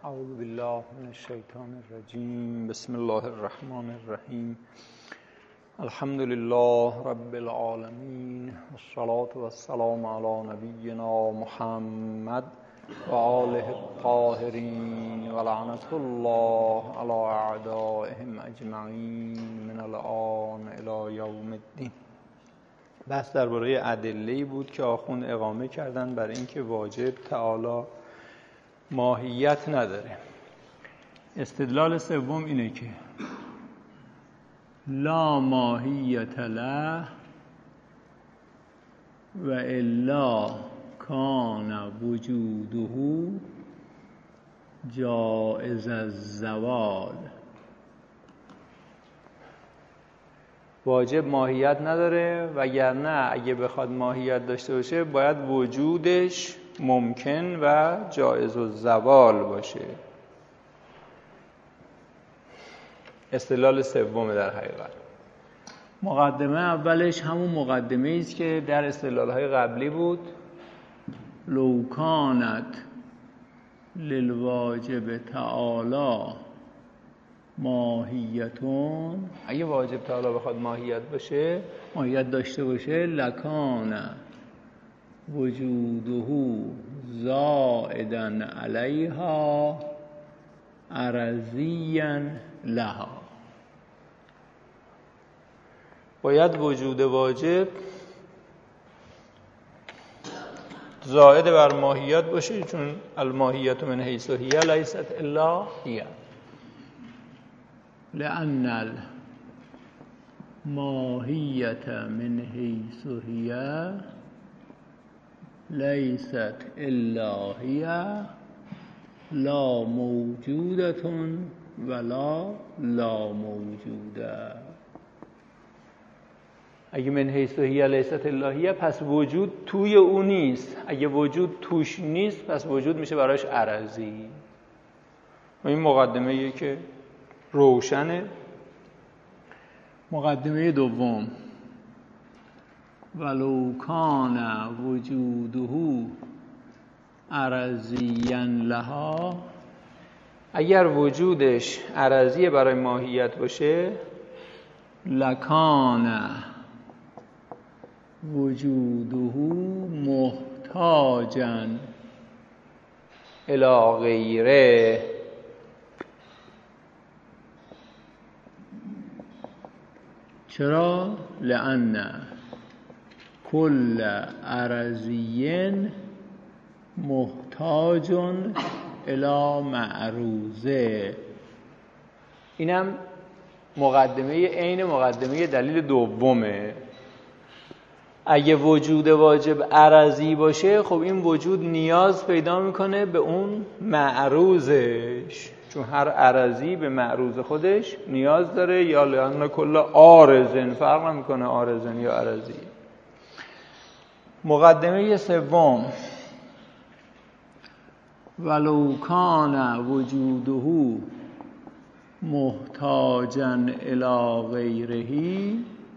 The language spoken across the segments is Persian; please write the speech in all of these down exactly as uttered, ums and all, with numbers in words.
اعوذ بالله من الشیطان الرجیم. بسم الله الرحمن الرحیم. الحمد لله رب العالمین، والصلاة والسلام علی نبینا محمد و آله الطاهرین و لعنت الله علی اعدائهم اجمعین من الآن الی یوم الدین. بحث درباره ادله‌ای بود که آخوند اقامه کردن بر اینکه واجب تعالی ماهیت نداره. استدلال سوم اینه که لا ماهیت له و الا کان وجوده جائز الزوال. واجب ماهیت نداره وگرنه اگه بخواد ماهیت داشته باشه باید وجودش ممکن و جائز الزوال باشه. استدلال سوم در حقیقت. مقدمه اولش همون مقدمه است که در استدلال‌های قبلی بود. لو کانت للواجب تعالی ماهیتون، اگه واجب تعالی بخواد ماهیت باشه، ماهیت داشته باشه، لکان وجوده زائدا علیها عرضیا لها. باید وجود واجب زائد بر ماهیت باشه، چون الماهیت من حیث هی لیست الا هی، لأن الماهیت من حیث هی لیست الا هی لا موجودة ولا لا موجوده. اگه من حیث هی لیست الا هی، پس وجود توی او نیست. اگه وجود توش نیست پس وجود میشه براش عرضی. و این مقدمه یه که روشنه. مقدمه دوم، ولو کان وجوده عرضیا لها، اگر وجودش عرضی برای ماهیت باشه، لکان وجوده محتاجا الی غیره. چرا؟ لأن کل عرضی محتاج الی معروضه. اینم مقدمه عین مقدمه دلیل دومه. اگه وجود واجب عرضی باشه، خب این وجود نیاز پیدا میکنه به اون معروضش، چون هر عرضی به معروض خودش نیاز داره. یا لأن کل عارض، فرق نمیکنه عارض یا عرضی. مقدمه سوم، ولو کان وجوده محتاجا الی غیره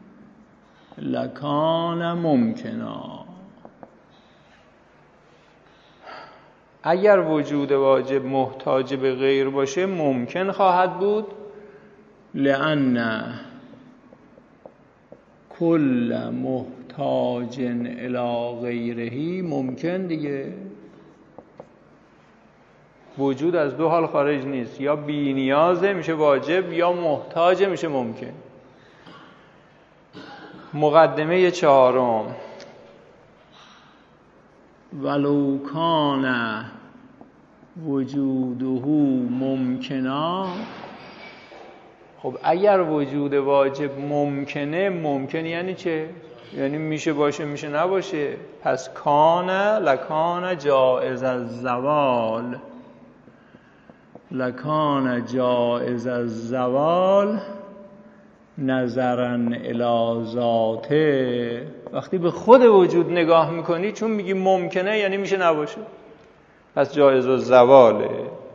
لکان ممکنا. اگر وجود واجب محتاج به غیر باشه ممکن خواهد بود. لأن کل محتاج الی غیره، ممکن دیگه، وجود از دو حال خارج نیست، یا بی نیازه میشه واجب، یا محتاجه میشه ممکن. مقدمه چهارم، ولو کان وجوده ممکنا. خب اگر وجود واجب ممکنه، ممکن یعنی چه؟ یعنی میشه باشه میشه نباشه. پس کان لکان جائز الزوال، لکان جائز الزوال نظرا الی ذاته. وقتی به خود وجود نگاه میکنی، چون میگی ممکنه یعنی میشه نباشه، پس جائز الزواله.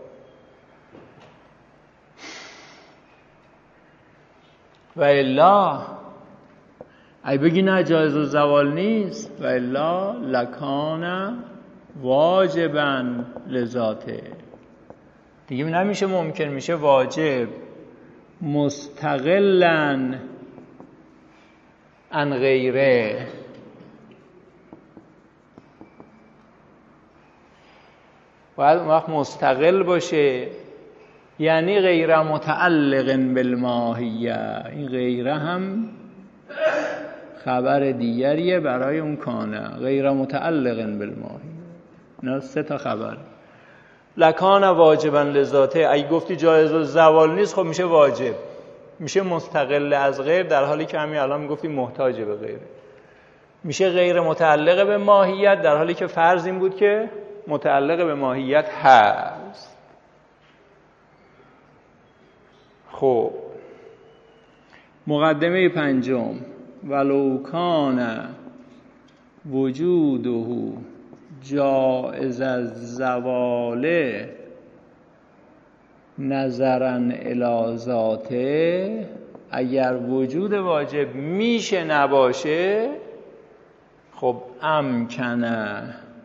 و الا ای بگی نه جایز الزوال نیست، و الا لکان واجبا لذاته. دیگه نمیشه ممکن، میشه واجب مستقلاً عن غیره. باید وقت مستقل باشه، یعنی غیر متعلق بالماهیه. این غیره هم خبر دیگریه برای اون کانه، غیر متعلق بالماهیه. نه سه تا خبر. لکان واجبا لذاته، اگه گفتی جایز الزوال نیست خب میشه واجب، میشه مستقل از غیر، در حالی که همین الان میگفتی محتاج به غیره. میشه غیر متعلق به ماهیت، در حالی که فرض این بود که متعلق به ماهیت هست. خب مقدمه پنجم، ولو کان وجوده جائز الزوال نظرا الی ذاته، اگر وجود واجب میشه نباشه خب امکنه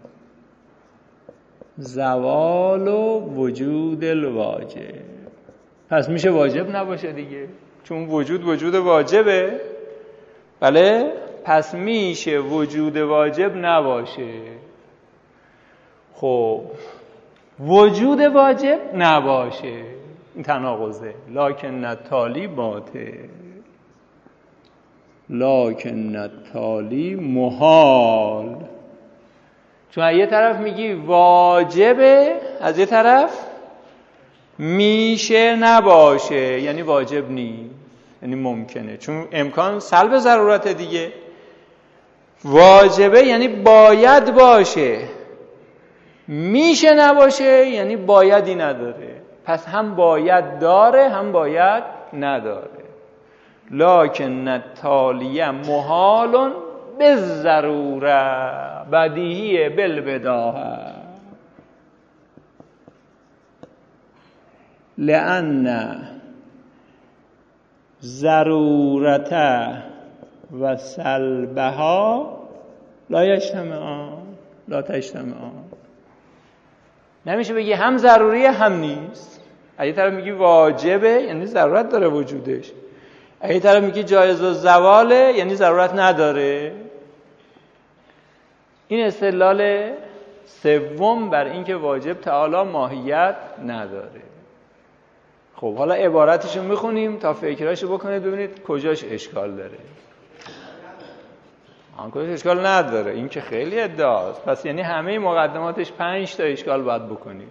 زوال و وجود الواجب، پس میشه واجب نباشه دیگه، چون وجود وجود واجبه. بله، پس میشه وجود واجب نباشه. خب وجود واجب نباشه، این تناقضه. لکن التالی باطل، لکن التالی محال. چون از یه طرف میگی واجبه، از یه طرف میشه نباشه، یعنی واجب نیست، یعنی ممکنه، چون امکان سلب ضرورت دیگه. واجبه یعنی باید باشه، میشه نباشه یعنی بایدی نداره، پس هم باید داره هم باید نداره. لکن التالیه محال بالضروره بدیهی بالبداهه، لأن ضرورت و سلبها لا یجتمعان لا تجتمعان. نمیشه بگی هم ضروریه هم نیست. اگه طرف میگی واجبه یعنی ضرورت داره وجودش، اگه طرف میگی جایز الزواله یعنی ضرورت نداره. این استدلال سوم بر اینکه واجب تعالی ماهیت نداره. خب حالا عبارتشو میخونیم تا فکراشو بکنید ببینید کجاش اشکال داره. آن کجاش اشکال نداره، این که خیلی ادعاست. پس یعنی همه مقدماتش پنج تا اشکال باید بکنید.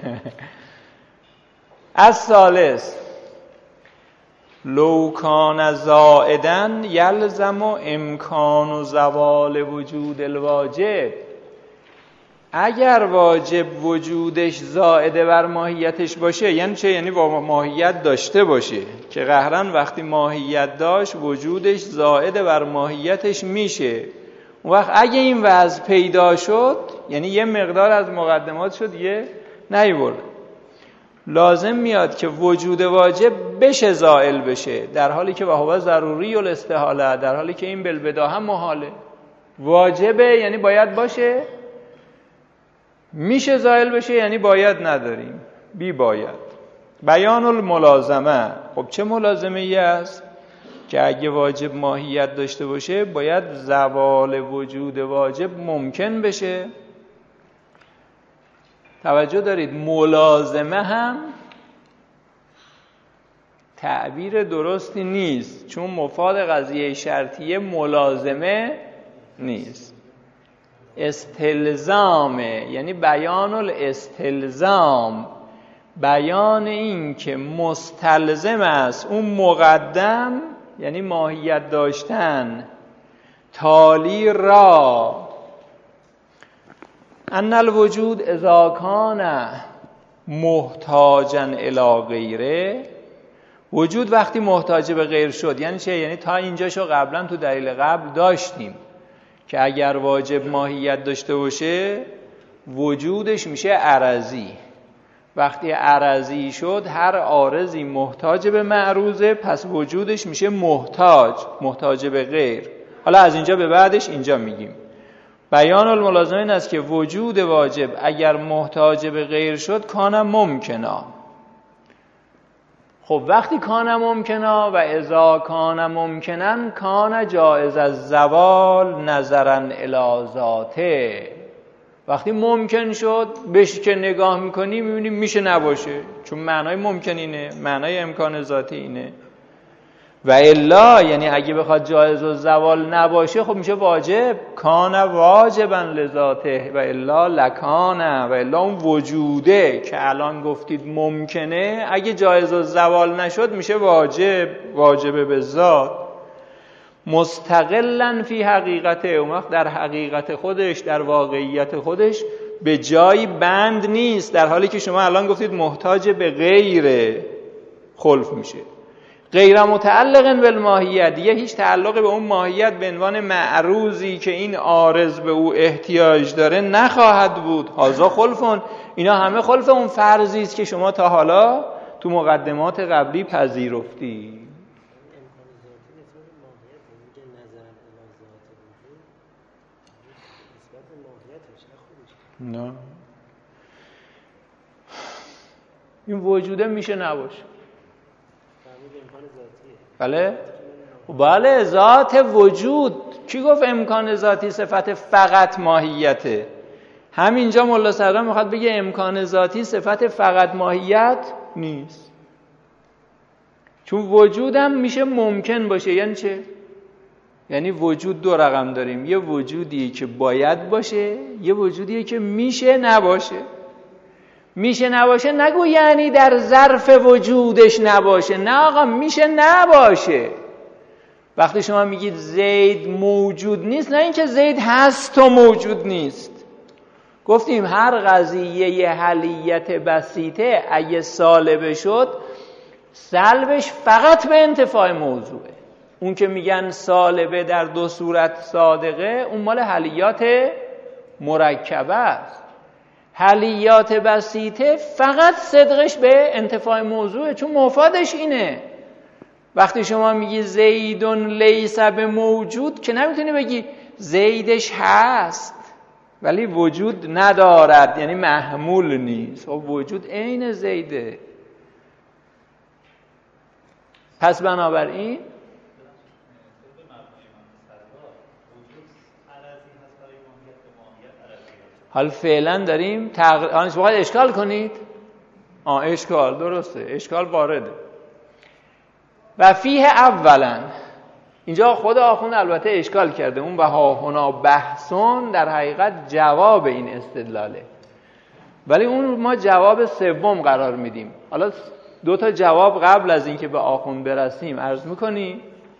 از ثالث لو کان زائداً یلزم امکان زوال وجود الواجب. اگر واجب وجودش زائده بر ماهیتش باشه، یعنی چه؟ یعنی با ماهیت داشته باشه، که قهرن وقتی ماهیت داشت وجودش زائده بر ماهیتش میشه. اون وقت اگه این وضع پیدا شد، یعنی یه مقدار از مقدمات شد یه نیورد، لازم میاد که وجود واجب بشه زائل بشه، در حالی که وهو ضروری الاستحاله، در حالی که این بالبدا هم محاله. واجبه یعنی باید باشه، میشه زائل بشه یعنی باید نداریم، بی باید. بیان الملازمه. خب چه ملازمه ای است؟ که اگه واجب ماهیت داشته باشه باید زوال وجود واجب ممکن بشه. توجه دارید، ملازمه هم تعبیر درستی نیست، چون مفاد قضیه شرطیه ملازمه نیست، استلزامه، یعنی بیان الاستلزام، بیان این که مستلزم است اون مقدم، یعنی ماهیت داشتن، تالی را ان الوجود اذا کان محتاجا الی غیره. وجود وقتی محتاج به غیر شد یعنی چه؟ یعنی تا اینجاشو قبلا تو دلیل قبل داشتیم که اگر واجب ماهیت داشته باشه وجودش میشه عرضی. وقتی عرضی شد هر عارضی محتاج به معروضه، پس وجودش میشه محتاج، محتاج به غیر. حالا از اینجا به بعدش اینجا میگیم بیان الملازمه این است که وجود واجب اگر محتاج به غیر شد کان ممکنا، خب وقتی کان ممکنا و اذا کان ممکنن کان جایز الزوال نظرا الی ذاته، وقتی ممکن شد بهش که نگاه میکنی میبینی میشه نباشه، چون معنای ممکن اینه، معنای امکان ذاتی اینه. و الا یعنی اگه بخواد جایز الزوال نباشه خب میشه واجب، کان واجبا لذاته و الا لکانه، و الا اون وجوده که الان گفتید ممکنه اگه جایز الزوال نشد میشه واجب، واجب به ذات. مستقلا فی حقیقته، اون وقت در حقیقت خودش، در واقعیت خودش به جایی بند نیست، در حالی که شما الان گفتید محتاج به غیر خلف میشه. غیر متعلق بالماهیت، دیگه هیچ تعلق به اون ماهیت به عنوان معروضی که این عارض به او احتیاج داره نخواهد بود. هازا خلفون، اینا همه خلف اون فرضی است که شما تا حالا تو مقدمات قبلی پذیرفتی. نه این وجوده میشه نباشه. بله بله ذات وجود، کی گفت امکان ذاتی صفت فقط ماهیته؟ همینجا مولا صدرا میخواد بگه امکان ذاتی صفت فقط ماهیت نیست، چون وجودم میشه ممکن باشه. یعنی چه؟ یعنی وجود دو رقم داریم، یه وجودی که باید باشه، یه وجودی که میشه نباشه. میشه نباشه نگو یعنی در ظرف وجودش نباشه، نه آقا، میشه نباشه. وقتی شما میگید زید موجود نیست، نه اینکه زید هست و موجود نیست. گفتیم هر قضیه یه حلیت بسیطه اگه سالبه شد سلبش فقط به انتفاع موضوعه. اون که میگن سالبه در دو صورت صادقه، اون مال حلیات مرکبه است. حلیات بسیطه فقط صدقش به انتفاع موضوعه، چون مفادش اینه. وقتی شما میگی زیدون لیس به موجود که نمیتونی بگی زیدش هست ولی وجود ندارد، یعنی محمول نیست. خب وجود عین زیده. پس بنابراین حال فعلا داریم تغییر. آن شما اشکال کنید. آه اشکال درسته، اشکال وارده. و فیه اولا، اینجا خود آخوند البته اشکال کرده، اون و ها هنا بحثون در حقیقت جواب این استدلاله، ولی اون ما جواب سوم قرار میدیم. حالا دو تا جواب قبل از اینکه به آخوند برسیم عرض میکنی؟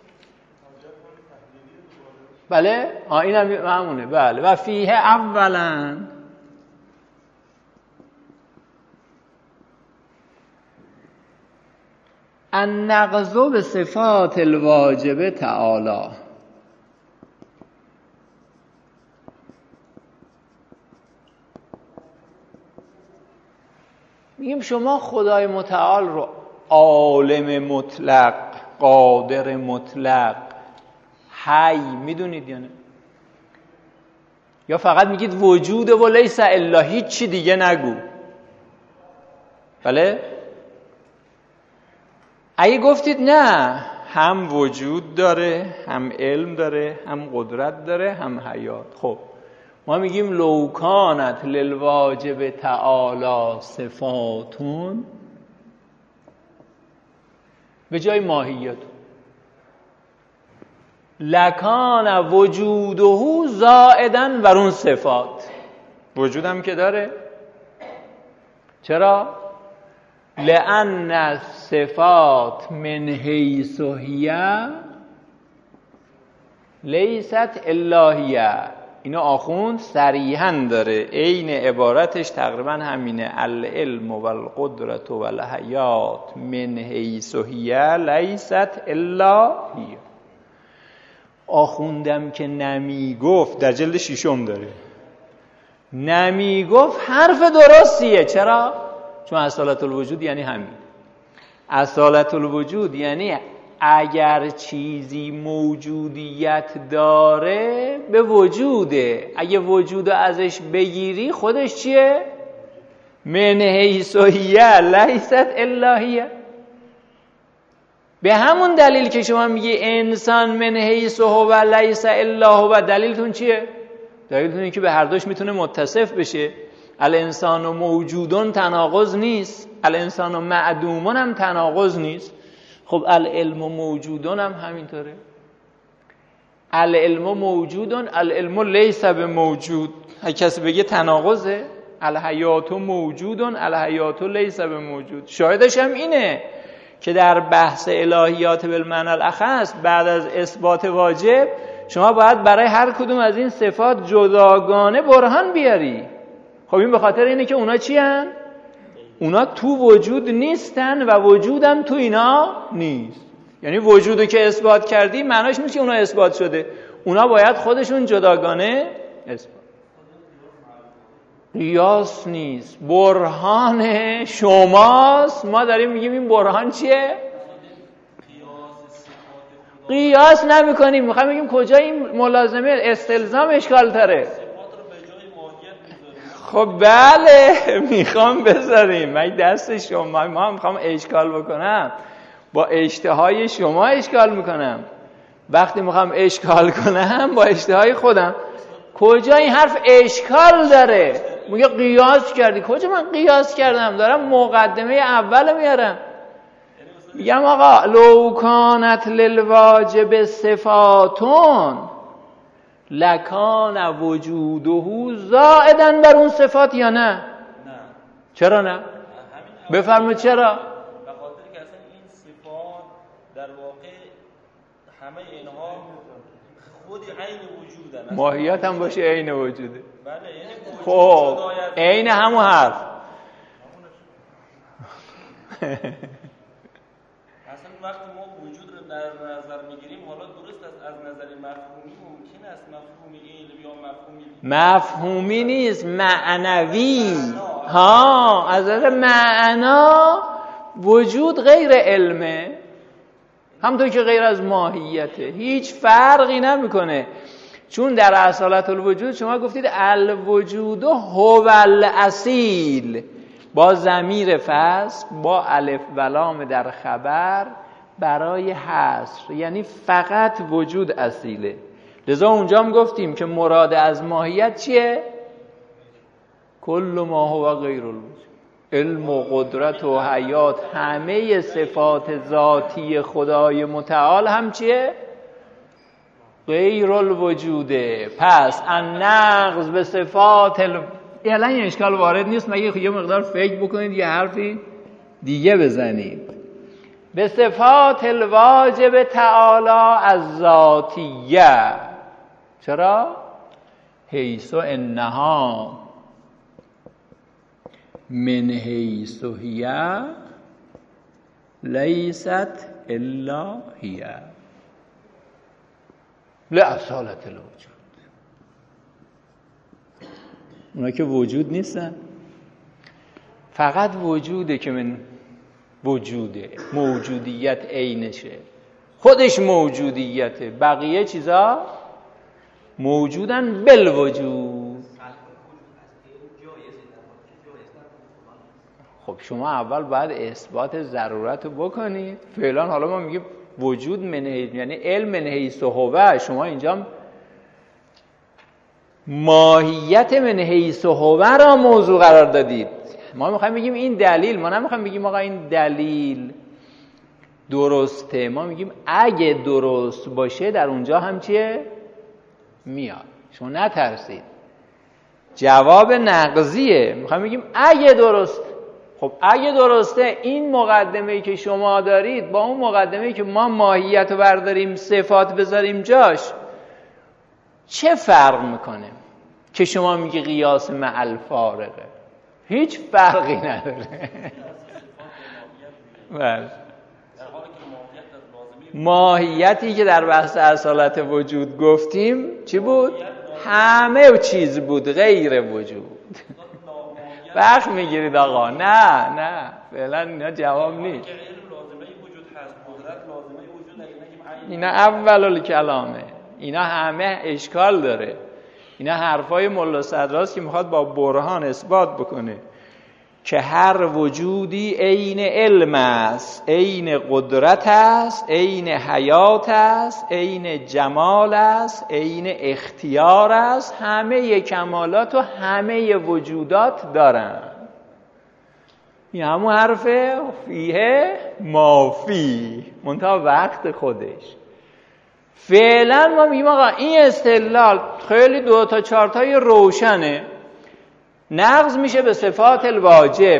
بله؟ آه این هم همونه. بله. و فیه اولا النقض به صفات الواجب تعالی. میگیم شما خدای متعال رو عالم مطلق، قادر مطلق، حی میدونید یا نه؟ یا فقط میگید وجود و لیس الا، هیچ چی دیگه نگو؟ بله؟ اگه گفتید نه، هم وجود داره، هم علم داره، هم قدرت داره، هم حیات، خب ما میگیم لو کانت للواجب تعالی صفاتون، به جای ماهیت لکان وجوده زائدن بر اون صفات. وجودم که داره. چرا؟ لأن صفات من حیث هی لیست الهیه. اینو آخوند صریحا داره، عین عبارتش تقریبا همینه. العلم و القدرت و الحیات من حیث هی لیست الهیه. آخوندم که نمی گفت، در جلد شیشم داره، نمی گفت حرف درستیه. چرا؟ چون اصالت الوجود یعنی همین. اصالت الوجود یعنی اگر چیزی موجودیت داره به وجوده، اگه وجود ازش بگیری خودش چیه؟ من حیث هی لیست الهیه. به همون دلیل که شما میگی انسان من حیث هو لیس الا هو، دلیلتون چیه؟ دلیلتون اینه که به هر دوش میتونه متصف بشه. الانسان موجودون تناقض نیست، الانسان معدومون هم تناقض نیست. خب العلم موجودون هم همینطوره. العلم موجودون، العلم لیس بموجود. هر کسی بگه تناقضه. الحیات موجودون، الحیات لیس بموجود. شاهدش هم اینه که در بحث الهیات بالمعنی الاخص بعد از اثبات واجب شما باید برای هر کدوم از این صفات جداگانه برهان بیاری. خب این به خاطر اینه که اونا چی هن؟ اونا تو وجود نیستن و وجودم تو اینا نیست. یعنی وجودو که اثبات کردی معناش نیست که اونا اثبات شده، اونا باید خودشون جداگانه اثبات. قیاس نیست، برهان شماست. ما داریم میگیم این برهان چیه؟ قیاس نمی کنیم، میخوایم بگیم کجا این ملازمه استلزام اشکال تره. خب بله میخوام بذاریم، من دست شما، ما میخوام اشکال بکنم، با اشتهای شما اشکال میکنم. وقتی میخوام اشکال کنم با اشتهای خودم. کجا این حرف اشکال داره؟ میگه قیاس کردی. کجا من قیاس کردم؟ دارم مقدمه اول میارم. میگم آقا لو کانت للواجب صفاتون لکان وجوده زائدن بر اون صفات یا نه؟ نه. چرا نه؟ بفرمایید چرا؟ به خاطر که اصلا این صفات در واقع همه اینها خود عین وجودن. ماهیت هم باشه عین وجوده. بله یعنی خب عین همون حرف. اصلا وقتی ما وجود رو در نظر میگیریم، حالا درست است از نظر مفهومی ممکن است مفهومی علمی یا مفهومی مفهومی نیست، معنوی. ها از نظر معنا وجود غیر علمه، همونطور که غیر از ماهیته، هیچ فرقی نمیکنه. چون در اصالت الوجود شما گفتید الوجود هو الاصیل، با ضمیر فصل با الف و لام در خبر برای حصر، یعنی فقط وجود اصیله. لذا اونجا هم گفتیم که مراد از ماهیت چیه؟ کل ما هو غیر الوجود، علم و قدرت و حیات، همه صفات ذاتی خدای متعال هم چیه؟ غیر الوجوده. پس النقض به صفات ال... الان این اشکال وارد نیست، مگه یه مقدار فکر بکنید یه حرفی دیگه بزنید. به صفات الواجب تعالی از ذاتیه. چرا؟ حیث انها من حیث هی لیست الا هی لاصالت الوجود. اونا که وجود نیستن، فقط وجوده که من وجوده، موجودیت عینشه، خودش موجودیته، بقیه چیزا موجودن بالوجود. خب شما اول باید اثبات ضرورت رو بکنید. فعلا حالا ما میگیم وجود من حیث، یعنی علم من حیث هو. شما اینجا ماهیت من حیث هو را موضوع قرار دادید. ما میخوایم بگیم این دلیل، ما نمیخوایم بگیم آقا این دلیل درسته، ما میگیم اگه درست باشه در اونجا هم چیه؟ میاد. شما نترسید، جواب نقضیه. میخوایم بگیم اگه درست. خب اگه درسته، این مقدمه‌ای که شما دارید با اون مقدمه‌ای که ما ماهیت رو برداریم صفات بذاریم جاش چه فرق میکنه که شما میگی قیاس مع الفارقه؟ هیچ فرقی نداره. بله. ماهیتی که در بحث اصالت وجود گفتیم چی بود؟ همه چیز بود غیر وجود. وقت میگیرید آقا. نه نه فعلا اینا جواب نیست. اینا اول الکلامه، اینا همه اشکال داره. اینا حرفای ملا صدراست که میخواد با برهان اثبات بکنه. که هر وجودی عین علم است، عین قدرت است، عین حیات است، عین جمال است، عین اختیار است. همه کمالات و همه وجودات دارن. این همون حرفه فیه مافی منتها وقت خودش. فعلا ما میگیم آقا این استدلال خیلی دو تا چهار تای روشنه، نقض میشه به صفات الواجب.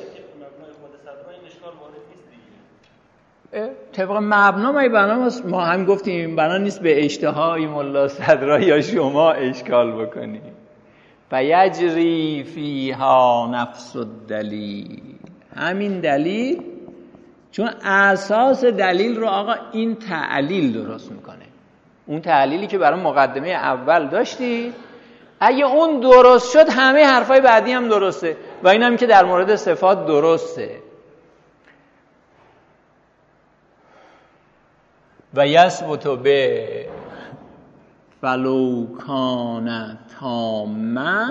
طبق مبنا ما بنا ما هم گفتیم بنا نیست به اشتهای ملا صدرا یا شما اشکال بکنیم. فیجری فیها نفس الدلیل. همین دلیل، چون اساس دلیل رو آقا این تعلیل درست میکنه. اون تعلیلی که برای مقدمه اول داشتی، اگه اون درست شد همه حرفای بعدی هم درسته و این هم که در مورد صفات درسته. و یثبت به فلو کان تاما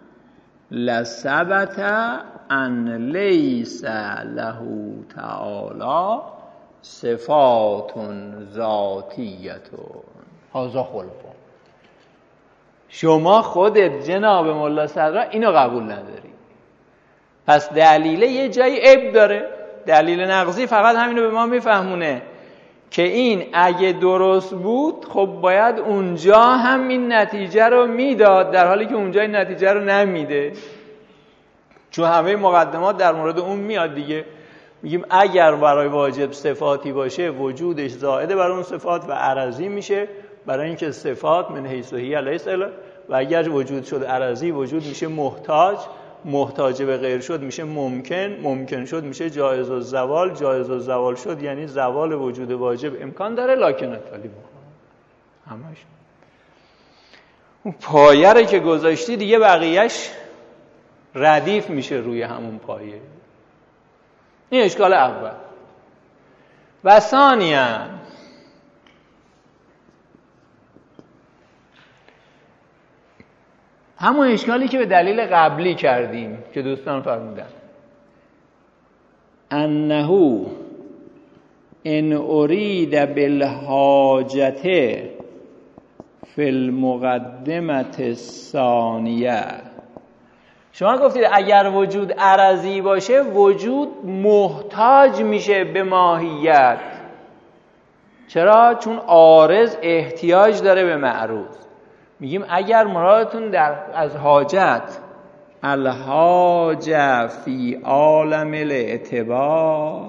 لثبت ان لیس له تعالی صفات ذاتیه هذا خلقه. شما خودت جناب ملا صدرا اینو قبول نداری، پس دلیل یه جایی عیب داره. دلیل نقضی فقط همینو به ما میفهمونه که این اگه درست بود خب باید اونجا هم این نتیجه رو میداد، در حالی که اونجا این نتیجه رو نمیده، چون همه مقدمات در مورد اون میاد دیگه. میگیم اگر برای واجب صفاتی باشه وجودش زائده برای اون صفات و عرضی میشه، برای اینکه صفات من حیث هی لیس الا، و اگر وجود شد عرضی وجود میشه محتاج، محتاج به غیر شد میشه ممکن، ممکن شد میشه جایز الزوال، جایز الزوال شد یعنی زوال وجود واجب امکان داره لکن اتالی همش. اون پایه رو که گذاشتی دیگه بقیهش ردیف میشه روی همون پایه. این اشکال اول. و ثانیاً همون اشکالی که به دلیل قبلی کردیم که دوستان فرمودن انه ان ارید بالحاجت فی المقدمه الثانیه. شما گفتید اگر وجود عرضی باشه وجود محتاج میشه به ماهیت. چرا؟ چون عارض احتیاج داره به معروض. میگیم اگر مرادتون در از حاجت الحاجه فی عالم الاعتبار،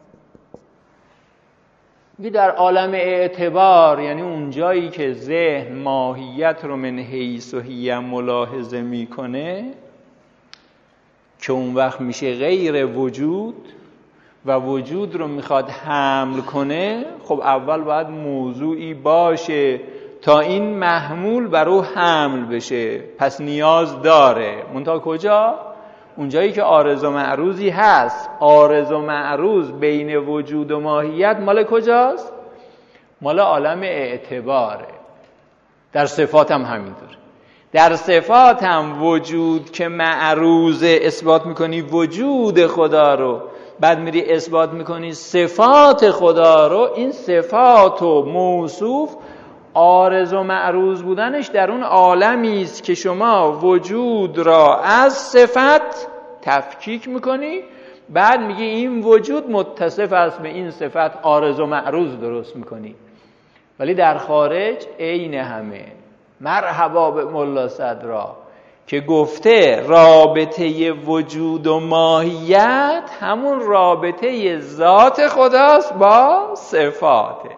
میگه در عالم اعتبار یعنی اون جایی که ذهن ماهیت رو من حیث و هی ملاحظه میکنه، که اون وقت میشه غیر وجود و وجود رو میخواد حمل کنه، خب اول باید موضوعی باشه تا این محمول بر او حمل بشه، پس نیاز داره. منتها کجا؟ اونجایی که عارض و معروضی هست. عارض و معروض بین وجود و ماهیت مال کجاست؟ مال عالم اعتباره. در صفات هم همینطور. در صفات هم وجود که معروض اثبات میکنی وجود خدا رو، بعد میری اثبات میکنی صفات خدا رو، این صفات و موصوف عارض و معروض بودنش در اون عالمی است که شما وجود را از صفت تفکیک میکنی، بعد میگی این وجود متصف است به این صفت، عارض و معروض درست میکنی. ولی در خارج عین همه. مرحبا به ملا صدرا که گفته رابطه وجود و ماهیت همون رابطه ذات خداست با صفاتش.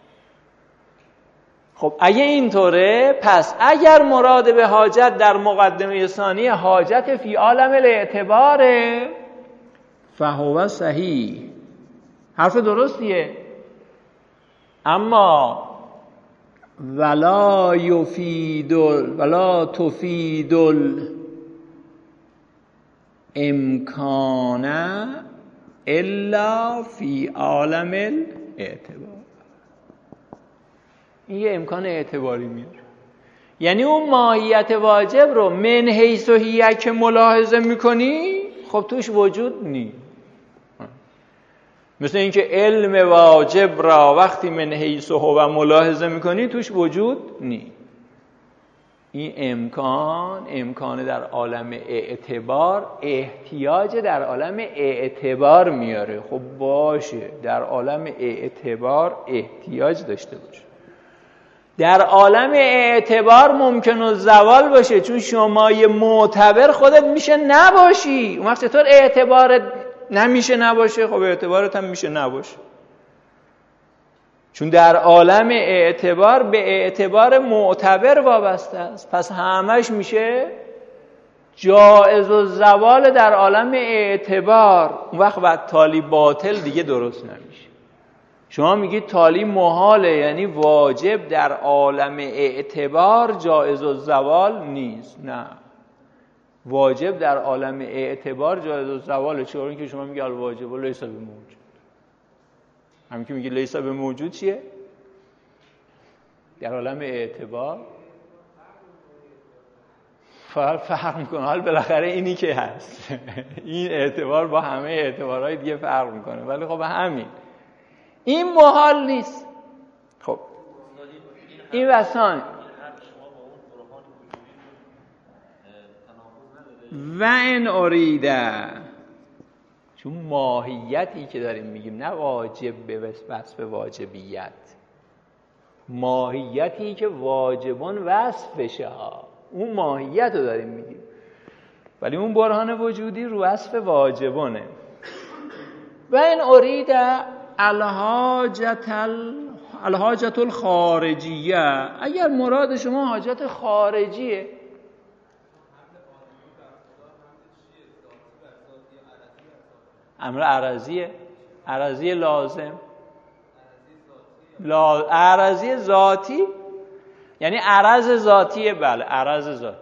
خب اگه اینطوره، پس اگر مراد به حاجت در مقدمه ثانیه حاجت فی عالم الاعتباره فهو صحیح، حرف درستیه، اما ولا یفید ولا تفید الامکان الا فی عالم الاعتبار. این یه امکان اعتباری میاره، یعنی اون ماهیت واجب رو من حیث و هی که ملاحظه میکنی خب توش وجود نی. مثل اینکه علم واجب را وقتی من حیث هو ملاحظه میکنی توش وجود نی. این امکان امکان در عالم اعتبار احتیاج در عالم اعتبار میاره. خب باشه در عالم اعتبار احتیاج داشته باشه. در عالم اعتبار ممکن الزوال باشه، چون شما یه معتبر خودت میشه نباشی. اون وقت چطور اعتبارت نمیشه نباشه؟ خب اعتبارت هم میشه نباشه، چون در عالم اعتبار به اعتبار معتبر وابسته است. پس همش میشه جائز الزوال در عالم اعتبار. اون وقت بعد تالی باطل دیگه درست نمیشه. شما میگید تالی محاله، یعنی واجب در عالم اعتبار جائز الزوال نیست. نه، واجب در عالم اعتبار جائز الزواله. چون که شما میگید الواجب لیس بموجود، همین که میگید لیس بموجود چیه؟ در عالم اعتبار فرق میکنه. حال بالاخره اینی که هست این اعتبار با همه اعتبارهای دیگه فرق میکنه، ولی خب همین این محال نیست. خب این وسان و ان اریده، چون ماهیتی که داریم میگیم نه واجب به وصف واجبیت، ماهیتی که واجبون وصف بشه ها، اون ماهیت رو داریم میگیم. ولی اون برهان وجودی رو وصف واجبونه. و ان اریده الحاجت الحاجت الخارجیه، اگر مراد شما حاجت خارجیه، امر عرضیه، عرضی لازم، لا... عرضی ذاتی، یعنی عرض ذاتیه. بله عرض ذاتی.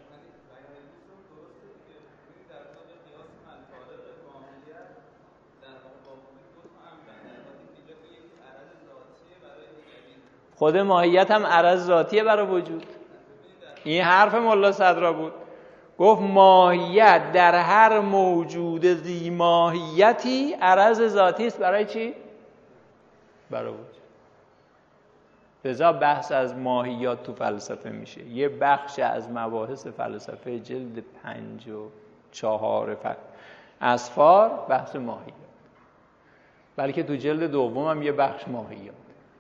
خود ماهیت هم عرض ذاتیه برای وجود. این حرف ملا صدرا بود، گفت ماهیت در هر موجود ذی ماهیتی عرض ذاتی است. برای چی؟ برای وجود. لذا بحث از ماهیات تو فلسفه میشه. یه بخش از مباحث فلسفه جلد پنج و چهار اسفار بحث ماهیات، بلکه تو جلد دوم هم یه بخش ماهیات.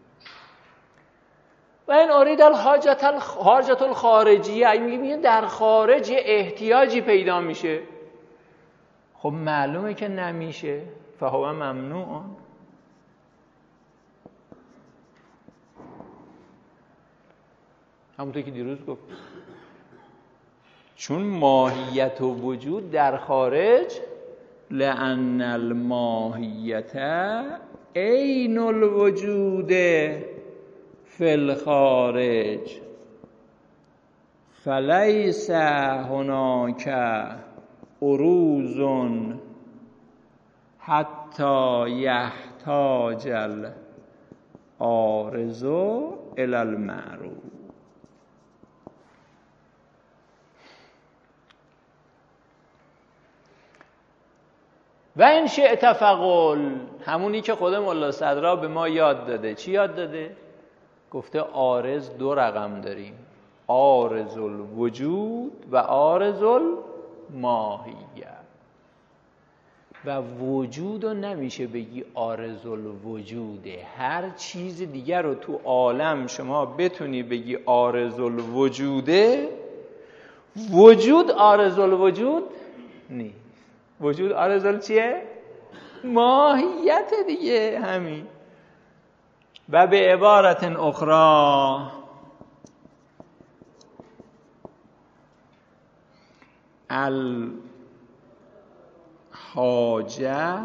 و این ارید الحاجت الحاجت الخارجیه، اگه میگیم در خارج یه احتیاجی پیدا میشه، خب معلومه که نمیشه، فهو ممنوع. همونطور که دیروز گفت، چون ماهیت و وجود در خارج، لأن الماهیت عین الوجود فی الخارج فلیس هناک عروض حتی یحتاج العارض الی المعروض. و این شئت فقل، همونی که خود ملا صدرا به ما یاد داده. چی یاد داده؟ گفته عارض دو رقم داریم، عارض الوجود و عارض الماهیت. و وجود رو نمیشه بگی عارض الوجوده. هر چیز دیگر رو تو عالم شما بتونی بگی عارض الوجوده، وجود عارض الوجود نیست. وجود عارض چیه؟ ماهیت دیگه، همین. و به عبارت اخرى الحاجه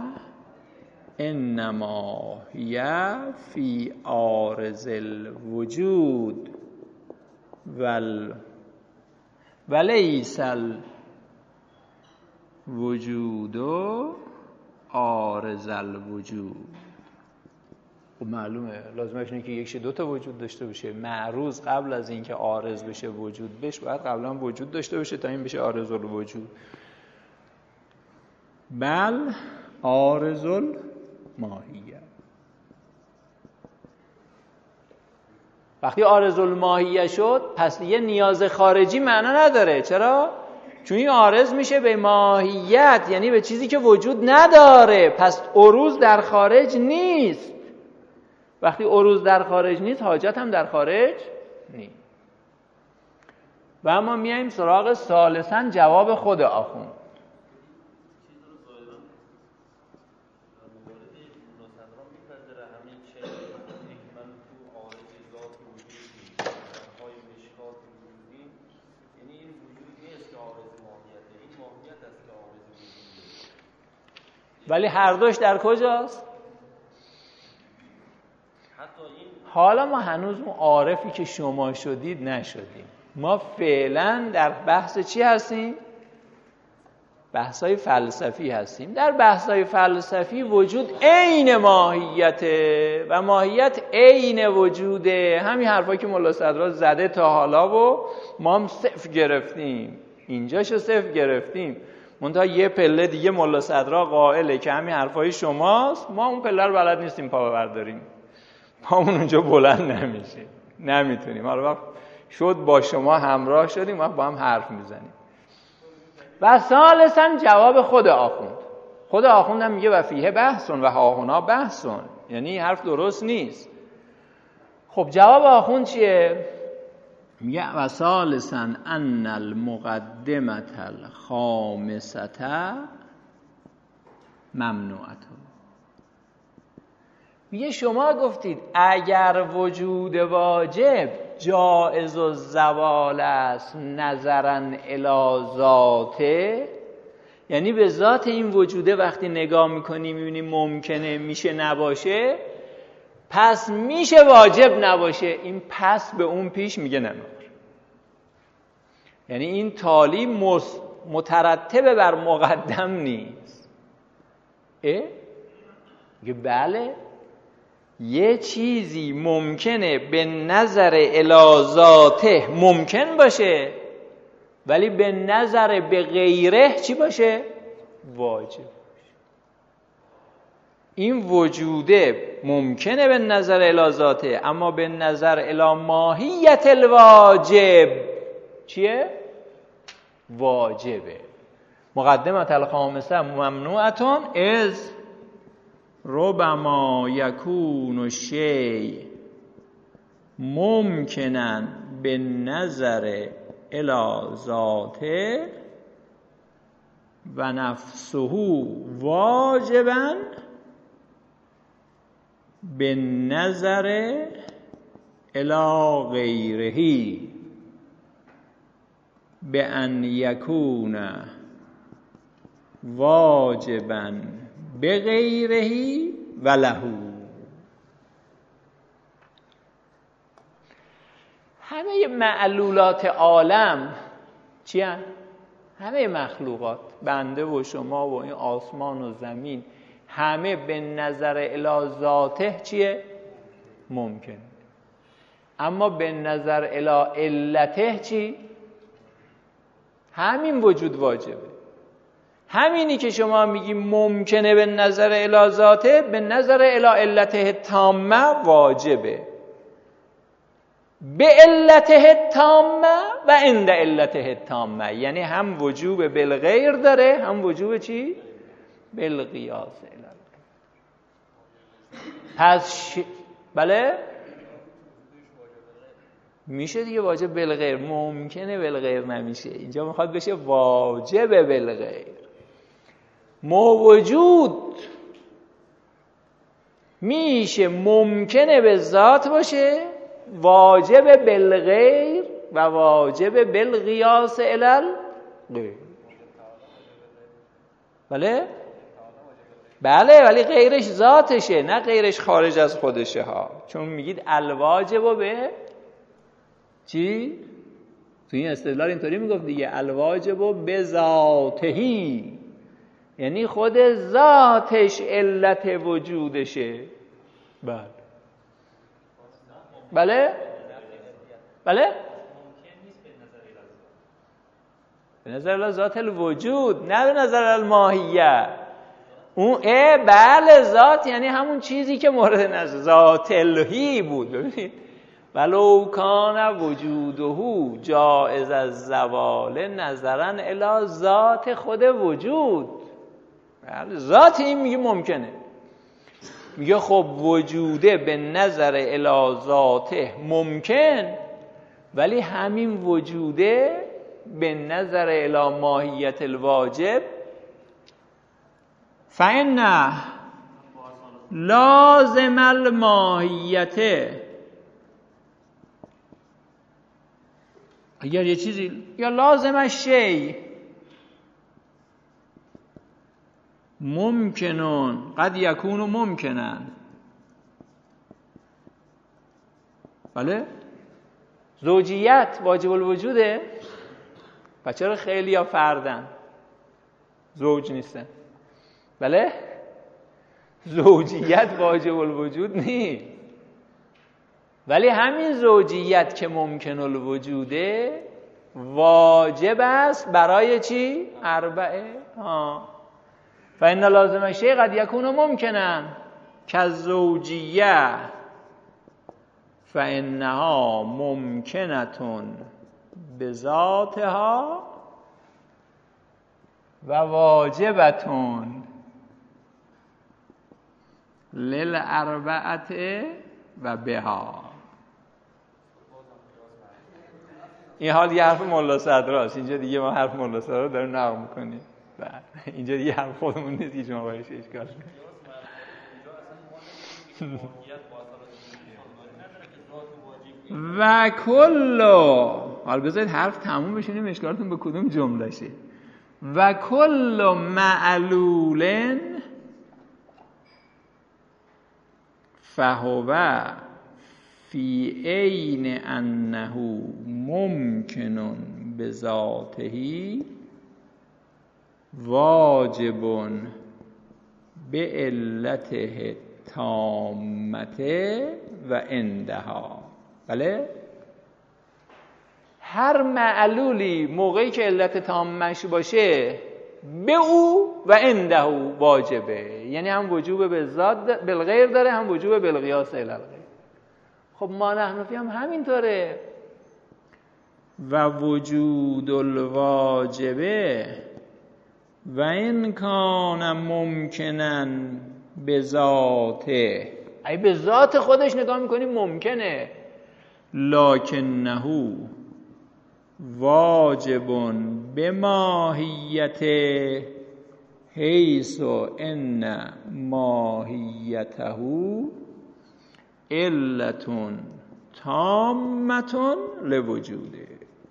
انما هی فی عارض الوجود ول ولیس الوجود عارض الوجود. خب معلومه لازمش اینه که یکش دو تا وجود داشته باشه. معروض قبل از اینکه عارض بشه وجود بشه باید قبلا وجود داشته باشه تا این بشه عارض الوجود. بل عارض الماهیه. وقتی عارض الماهیه شد پس دیگه نیاز خارجی معنا نداره. چرا؟ چون این عارض میشه به ماهیت، یعنی به چیزی که وجود نداره. پس عروض در خارج نیست. وقتی عروض در خارج نیست حاجت هم در خارج نیست. و اما میایم سراغ ثالثاً جواب خود آخوند. ولی هر دوش در کجاست؟ حالا ما هنوز اون عارفی که شما شدید نشدیم. ما فعلا در بحث چی هستیم؟ بحثای فلسفی هستیم. در بحثای فلسفی وجود عین ماهیته و ماهیت عین وجوده. همین حرفایی که ملا صدرا زده تا حالا و ما هم صفر گرفتیم، اینجاشو صفر گرفتیم. منتها یه پله دیگه ملا صدرا قائله که همین حرفای شماست، ما اون پله رو بلد نیستیم پا برداریم، پامون اونجا بلند نمیشه، نمیتونیم. حالا وقت شد با شما همراه شدیم وقت با هم حرف میزنیم. و ثالثاً جواب خود آخوند. خود آخوند هم میگه و فیه بحثون و هاهنا بحثون، یعنی حرف درست نیست. خب جواب آخوند چیه؟ میگه و ثالثاً ان المقدمة الخامسة ممنوعه. میگه شما گفتید اگر وجود واجب جائز الزوال است نظراً الی ذاته، یعنی به ذات این وجوده وقتی نگاه میکنی میبینی ممکنه میشه نباشه، پس میشه واجب نباشه. این پس به اون پیش میگه نمیخوره. یعنی این تالی مترتب بر مقدم نیست. اه؟ میگه بله، یه چیزی ممکنه به نظر الی ذاته ممکن باشه ولی به نظر به غیره چی باشه؟ واجب. این وجوده ممکنه به نظر الی ذاته اما به نظر الی ماهیت الواجب چیه؟ واجبه. مقدمه الخامسه ممنوعتون از ربما یکون الشیء ممکناً به نظر الی ذاته و نفسه واجباً به نظر الی غیره به ان یکون واجباً به غیره و له. همه معلولات عالم چی هست؟ همه مخلوقات، بنده و شما و این آسمان و زمین، همه به نظر الی ذاته چیه؟ ممکن. اما به نظر الی علته چی؟ همین وجود واجبه. همینی که شما میگی ممکنه به نظر الی ذاته، به نظر الی علته تامه واجبه. به علته تامه و عند علته تامه، یعنی هم وجوب بالغیر داره هم وجوب چی؟ بالقیاس. پس ش... بله میشه دیگه واجب بالغیر، ممکنه بالغیر نمیشه. اینجا میخواد بشه واجب بالغیر. موجود میشه ممکنه به ذات باشه، واجب بالغیر و واجب بالقیاس الال غیر. بله بله ولی غیرش ذاتشه نه غیرش خارج از خودشه ها. چون میگید الواجب به چی؟ تو این استدلال اینطوری میگفت دیگه، الواجب به ذاتهی، یعنی خود ذاتش علت وجودشه. بله بله بله به نظر الله ذات الوجود، نه به نظر الماهیه. اون اه بله ذات یعنی همون چیزی که مورد نظر ذات الهی بود. ببینید ولو کان وجوده جائز الزوال نظرا الی ذات خود وجود. بله ذات این میگه ممکنه، میگه خب وجوده به نظر الی ذاته ممکن، ولی همین وجوده به نظر الی ماهیت الواجب فإن لازم الماهیت، اگر یه چیزی یا لازم الشیء ممکنون قد یکون ممکنن، بله زوجیت واجب الوجوده، و چرا خیلی ها فردن زوج نیستن؟ بله زوجیت واجب الوجود نیست، ولی همین زوجیت که ممکن الوجوده واجب است برای چی؟ اربعه. ها فإن لازم الشیء قد یکون ممکنن کالزوجیه فإنها ممکنة بذاتها و واجبة للاربعه و بها. این حال یه حرف ملا صدراست، اینجا دیگه ما حرف ملا صدرا داریم نقل میکنیم، اینجا دیگه حرف خودمون نیست که شما باید اشکال و کلو. حالا بذارید حرف تموم بشونیم اشکالتون به کدوم جمله شه. و کل معلول فهو فی عین انه ممکن بذاته واجب به علته تامته و عندها. بله هر معلولی موقعی که علت تامش باشه به او و عنده واجبه، یعنی هم وجوب به ذات بالغیر داره، هم وجوب بالقیاس الی الغیر. خب ما نحنفی هم همینطوره. و وجود الواجبه و این کان ممکنن به ذاته، ای به ذات خودش نگاه میکنیم ممکنه، لکنه واجب به ماهیت حیث ان ماهیته علت تامه لوجوده.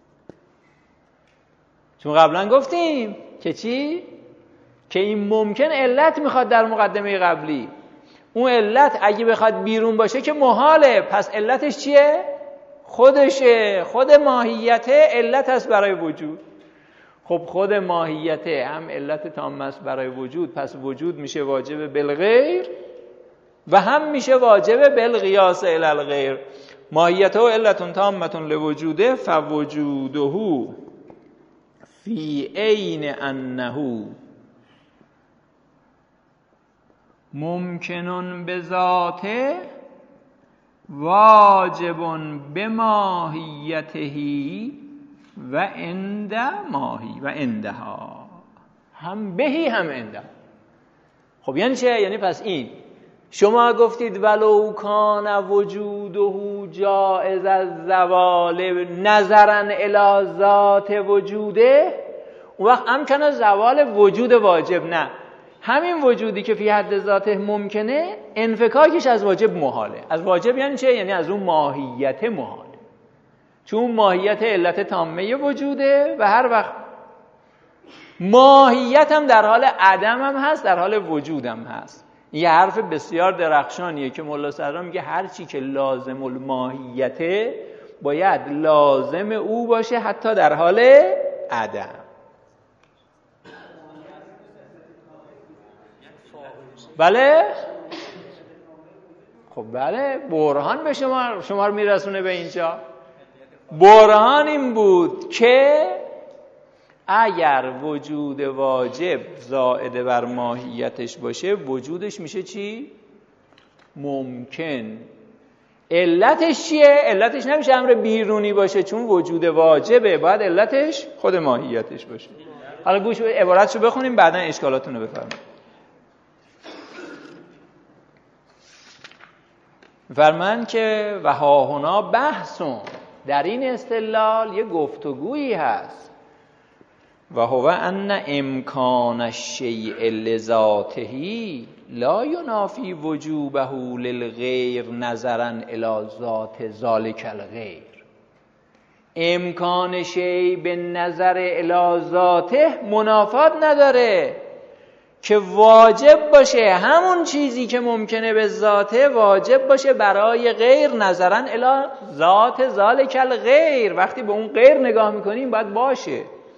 چون قبلا گفتیم که چی؟ که این ممکن علت میخواد در مقدمه قبلی، اون علت اگه بخواد بیرون باشه که محاله، پس علتش چیه؟ خودشه، خود ماهیت علت است برای وجود. خب خود ماهیت هم علت تام است برای وجود، پس وجود میشه واجب بالغیر و هم میشه واجب بالقیاس الی الغیر. ماهیت و علت تامه لوجوده فوجوده فی عین انه ممکنن بذاته واجب به ماهیته و عند ماهی و عندها، هم بهی هم عندها. خب یعنی چه؟ یعنی پس این شما گفتید ولو کان وجوده جائز الزوال نظرا الی ذات وجوده، اون وقت امکن زوال وجود واجب. نه، همین وجودی که فی حد ذاته ممکنه انفکاکش از واجب محاله. از واجب یعنی چه؟ یعنی از اون ماهیت محاله، چون ماهیت علت تامه وجوده و هر وقت ماهیت هم در حال عدم هم هست، در حال وجود هم هست. یه حرف بسیار درخشانیه که مولا صدرا میگه هر چی که لازم الماهیته باید لازم او باشه حتی در حال عدم. بله؟ خب بله، برهان به شما شما رو میرسونه به اینجا. برهان این بود که اگر وجود واجب زائد بر ماهیتش باشه وجودش میشه چی؟ ممکن. علتش چیه؟ علتش نمیشه امر بیرونی باشه، چون وجود واجبه، باید علتش خود ماهیتش باشه. حالا گوش به عبارتشو بخونیم بعدا اشکالاتونو بفرمایید. فرمان که و ها هنا بحثون، در این استدلال یه گفتگویی هست. و هو ان امکان الشیء لذاته لا ینافی وجوبه للغیر نظرا الی ذات ذلک الغیر. امکان شیء به نظر الی ذاته منافات نداره که واجب باشه همون چیزی که ممکنه به ذاته واجب باشه برای غیر نظرا الی ذات ذلک الغیر. وقتی به اون غیر نگاه میکنیم باید باشه.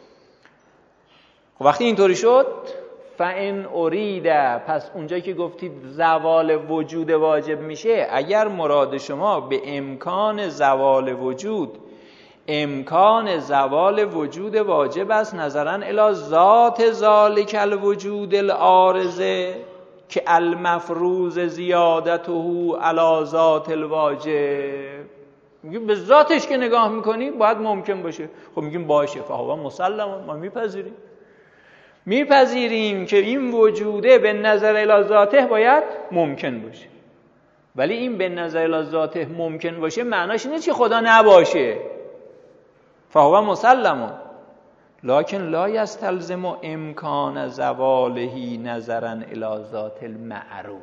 وقتی اینطوری شد فَإِنْ أُرِيدَ، پس اونجایی که گفتید زوال وجود واجب میشه، اگر مراد شما به امکان زوال وجود امکان زوال وجود واجب است نظرا الی ذات ذالک الوجود العارضه که المفروض زیادته علی ذات الواجب، میگیم به ذاتش که نگاه میکنی باید ممکن باشه. خب میگیم باشه، فهو مسلم، ما میپذیریم میپذیریم که این وجوده به نظر الی ذاته باید ممکن باشه. ولی این به نظر الی ذاته ممکن باشه معناش اینه که خدا نباشه. فهو مسلم لکن لا یستلزم امکان زواله نظرا الی ذات المعروض.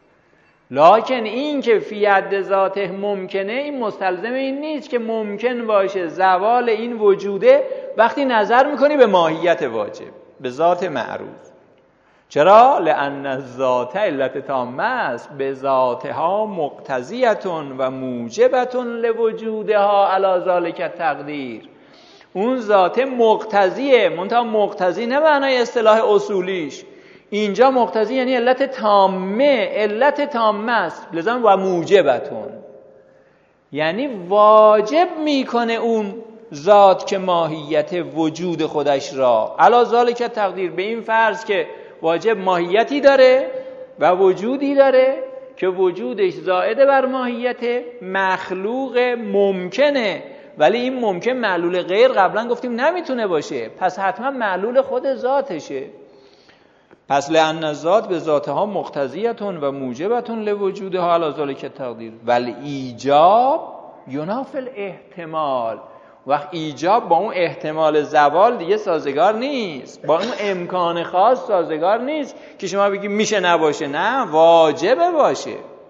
لکن این که فی حد ذاته ممکنه این مستلزم این نیست که ممکن باشه زوال این وجوده وقتی نظر میکنی به ماهیت واجب، به ذات معروض. چرا؟ لأن الذات علت تامه است، به ذاتها مقتضیتون و موجبتون لوجودها علی ذلک التقدیر. اون ذات مقتضیه، منتها مقتضی نه معنای اصطلاح اصولیش، اینجا مقتضی یعنی علت تامه، علت تامه است. لذا و موجبتون یعنی واجب میکنه اون ذات که ماهیت وجود خودش را علی ذلک تقدیر، به این فرض که واجب ماهیتی داره و وجودی داره که وجودش زائد بر ماهیت مخلوق ممکنه، ولی این ممکن معلول غیر قبلا گفتیم نمیتونه باشه، پس حتما معلول خود ذاتشه. پس لأن الذات به ذاتها مقتضیتون و موجبتون لوجودها علی ذلک التقدیر ولی ایجاب ینافی الاحتمال. وقت ایجاب با اون احتمال زوال دیگه سازگار نیست، با اون امکان خاص سازگار نیست که شما بگی میشه نباشه، نه واجبه باشه.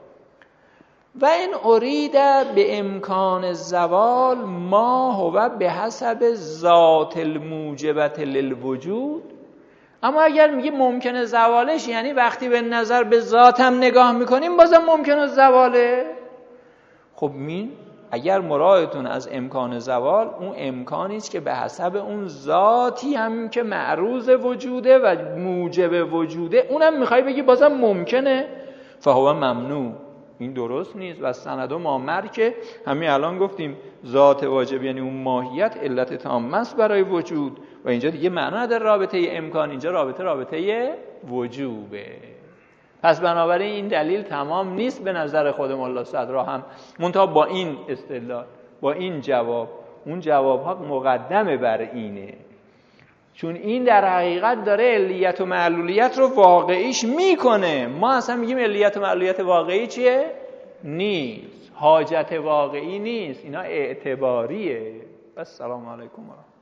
و این ارید به امکان زوال ما هو به حسب ذات الموجبت للوجود. اما اگر میگی ممکنه زوالش یعنی وقتی به نظر به ذاتم نگاه میکنیم بازم ممکنه زواله. خب مین اگر مرادتون از امکان زوال اون امکانی است که به حسب اون ذاتی هم که معروض وجوده و موجب وجوده اونم میخوای بگی بازم ممکنه، فهو ممنوع. این درست نیست. و سند و مامر که همین الان گفتیم ذات واجب یعنی اون ماهیت علت تامه است برای وجود و اینجا دیگه معنا نداره رابطه امکان، اینجا رابطه رابطه وجوبه. پس بنابراین این دلیل تمام نیست به نظر خود ملا صدرا هم، منتها با این استدلال با این جواب اون جواب ها مقدمه بر اینه، چون این در حقیقت داره علیت و معلولیت رو واقعیش میکنه. ما اصلا میگیم علیت و معلولیت واقعی چیه؟ نیست، حاجت واقعی نیست، اینا اعتباریه. السلام علیکم.